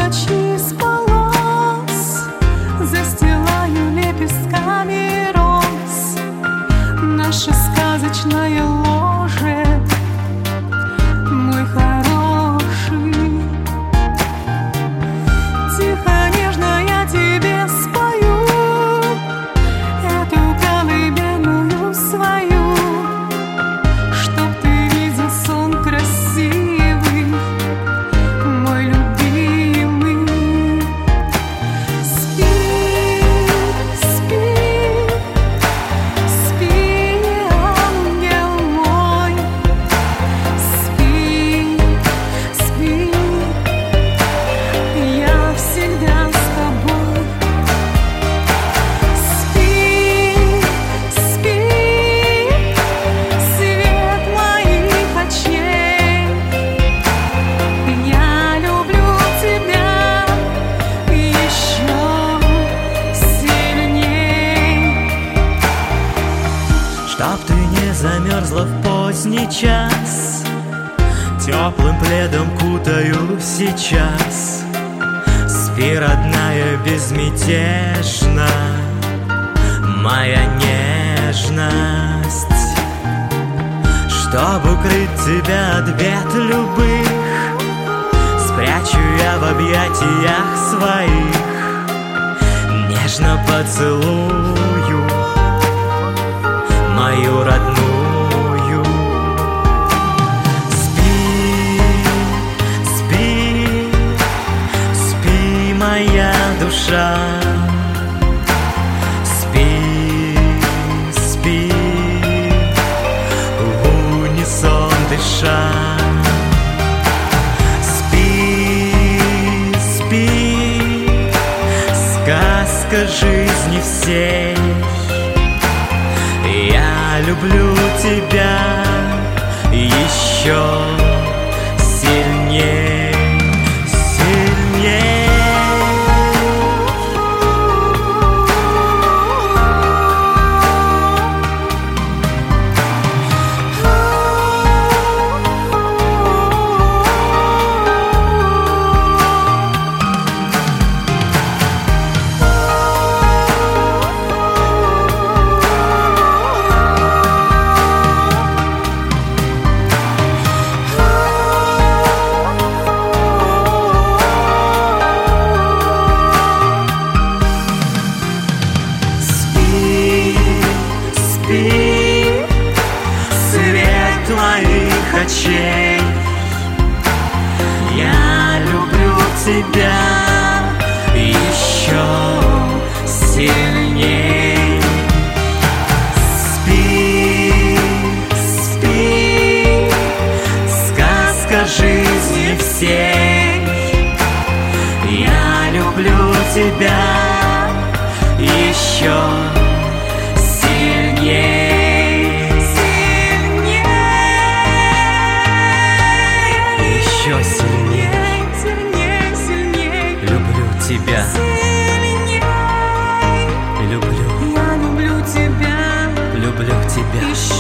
ночи с полос застилаю лепестками роз наше сказочное ложе, мой хороший. Тихо, нежно я тебе спою эту колыбельную свою, чтоб ты видел сон красивый, мой любимый. Спи, спи, спи, ангел мой, спи, спи, я всегда с тобой. Спи, спи, свет моих очей, я люблю тебя еще сильней. Чтоб ты не замерзла в поздний час, теплым пледом кутаю сейчас. Спи, родная, безмятежно, моя нежность. Чтоб укрыть тебя от бед любых, спрячу я в объятиях своих, нежно поцелую мою родную. Спи, спи, спи, моя душа. Спи, спи, в унисон дыша. Спи, спи, сказка жизни всей. Я люблю тебя еще сильней, сильней. Спи, свет твоих очей, я люблю тебя еще сильней. Спи, спи, сказка жизни всей. Я люблю тебя еще сильней, сильней, еще сильней, сильней, сильней, люблю тебя, сильней. люблю, Я люблю тебя люблю тебя. еще